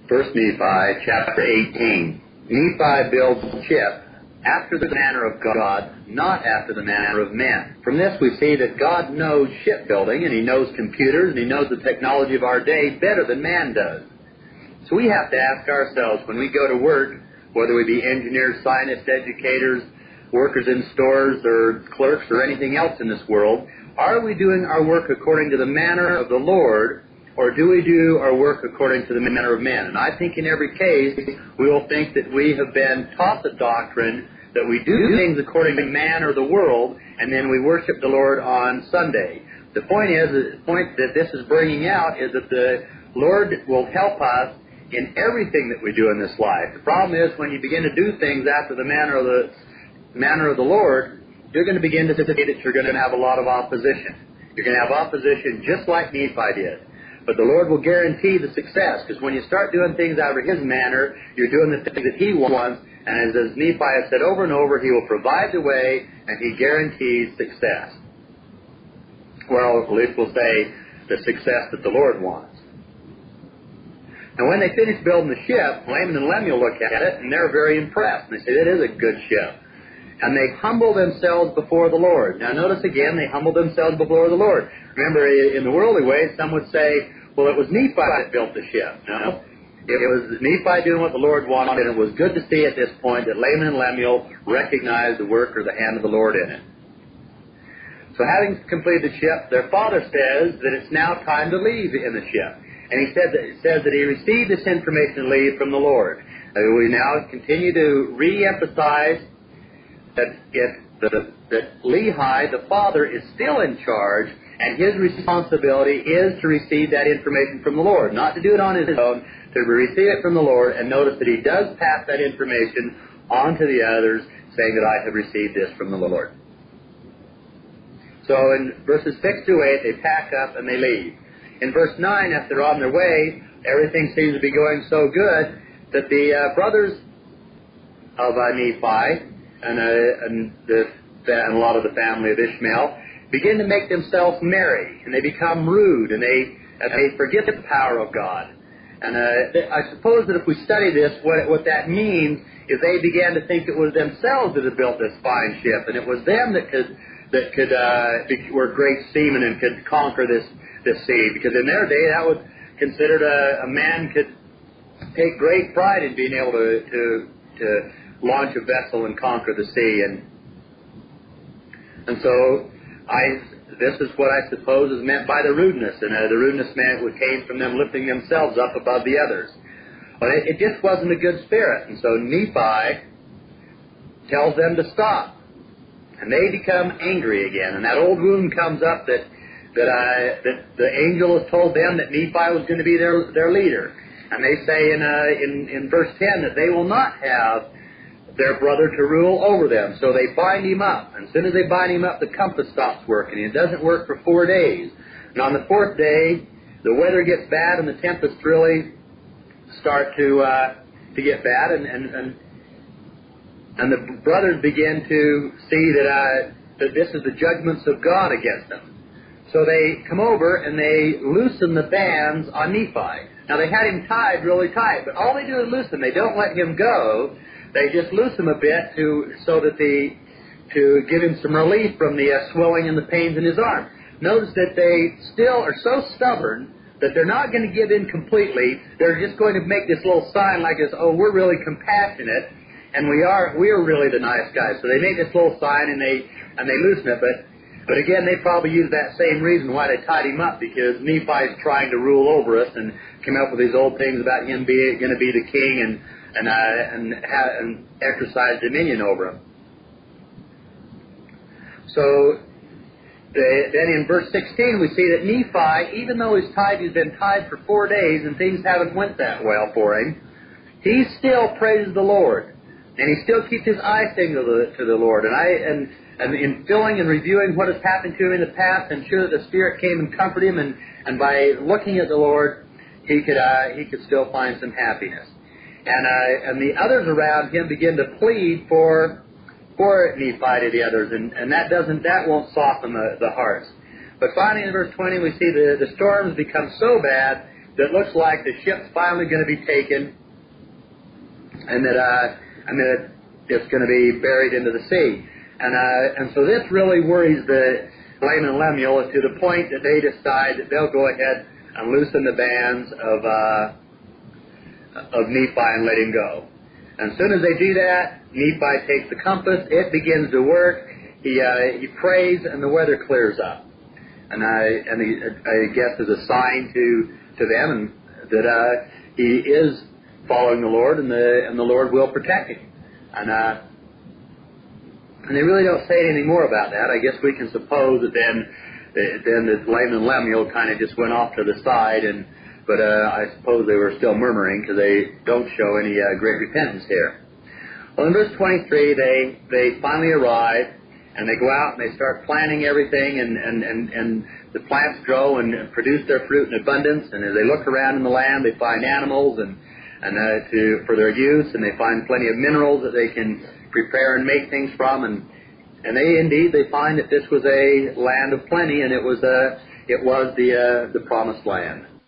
First Nephi, chapter 18. Nephi builds a ship after the manner of God, not after the manner of men. From this we see that God knows shipbuilding, and He knows computers, and He knows the technology of our day better than man does. So we have to ask ourselves, when we go to work, whether we be engineers, scientists, educators, workers in stores, or clerks, or anything else in this world, are we doing our work according to the manner of the Lord, or do we do our work according to the manner of men? And I think in every case, we will think that we have been taught the doctrine that we do things according to man or the world, and then we worship the Lord on Sunday. The point that this is bringing out is that the Lord will help us in everything that we do in this life. The problem is when you begin to do things after the manner of the Lord, you're going to begin to see that you're going to have a lot of opposition. You're going to have opposition just like Nephi did. But the Lord will guarantee the success, because when you start doing things after His manner, you're doing the things that He wants, and as Nephi has said over and over, He will provide the way, and He guarantees success. Well, at least we'll say the success that the Lord wants. Now, when they finish building the ship, Laman and Lemuel look at it, and they're very impressed. And they say, it is a good ship. And they humble themselves before the Lord. Now, notice again, they humble themselves before the Lord. Remember, in the worldly way, some would say, well, it was Nephi that built the ship. No, it was Nephi doing what the Lord wanted, and it was good to see at this point that Laman and Lemuel recognized the work or the hand of the Lord in it. So having completed the ship, their father says that it's now time to leave in the ship. And he says that he received this information to leave from the Lord. We now continue to re-emphasize that Lehi, the father, is still in charge, and his responsibility is to receive that information from the Lord, not to do it on his own, to receive it from the Lord, and notice that he does pass that information on to the others, saying that I have received this from the Lord. So in verses 6 through 8, they pack up and they leave. In verse 9, after they're on their way, everything seems to be going so good that the brothers of Nephi and a lot of the family of Ishmael begin to make themselves merry, and they become rude, and they forget the power of God. And I suppose that if we study this, what that means is they began to think it was themselves that had built this fine ship, and it was them that were great seamen and could conquer this sea. Because in their day, that was considered a man could take great pride in being able to launch a vessel and conquer the sea. And so this is what I suppose is meant by the rudeness. And the rudeness came from them lifting themselves up above the others. But it just wasn't a good spirit. And so Nephi tells them to stop. And they become angry again. And that old wound comes up that the angel has told them that Nephi was going to be their leader. And they say in verse 10 that they will not have their brother to rule over them. So they bind him up. And as soon as they bind him up, the compass stops working. It doesn't work for 4 days. And on the 4th day, the weather gets bad and the tempests really start to get bad. And the brothers begin to see that this is the judgments of God against them. So they come over and they loosen the bands on Nephi. Now they had him tied really tight, but all they do is loosen. They don't let him go. They just loosen him a bit to give him some relief from the swelling and the pains in his arm. Notice that they still are so stubborn that they're not going to give in completely. They're just going to make this little sign like this, oh, we're really compassionate, and we are really the nice guys. So they make this little sign and they loosen it. But again, they probably use that same reason why they tied him up, because Nephi's trying to rule over us and come up with these old things about him going to be the king and exercise dominion over him. So then in verse 16 we see that Nephi, even though he's been tied for 4 days and things haven't went that well for him, he still praises the Lord. And he still keeps his eyes single to the Lord. And in filling and reviewing what has happened to him in the past, I'm sure that the Spirit came and comforted him, and by looking at the Lord, he could still find some happiness. And the others around him begin to plead for Nephi to the others, and that won't soften the hearts. But finally in verse 20 we see the storms become so bad that looks like the ship's finally going to be taken, and that it's going to be buried into the sea. And so this really worries the Laman and Lemuel to the point that they decide that they'll go ahead and loosen the bands of Nephi and let him go. And as soon as they do that, Nephi takes the compass, it begins to work, he prays, and the weather clears up. And I guess is a sign to them and that he is following the Lord, and the Lord will protect him. And they really don't say anything more about that. I guess we can suppose that then that Laman and Lemuel kind of just went off to the side, but I suppose they were still murmuring because they don't show any great repentance here. Well, in verse 23, they finally arrive, and they go out and they start planting everything, and the plants grow and produce their fruit in abundance. And as they look around in the land, they find animals for their use, and they find plenty of minerals that they can prepare and make things from. And they find that this was a land of plenty, and it was the promised land.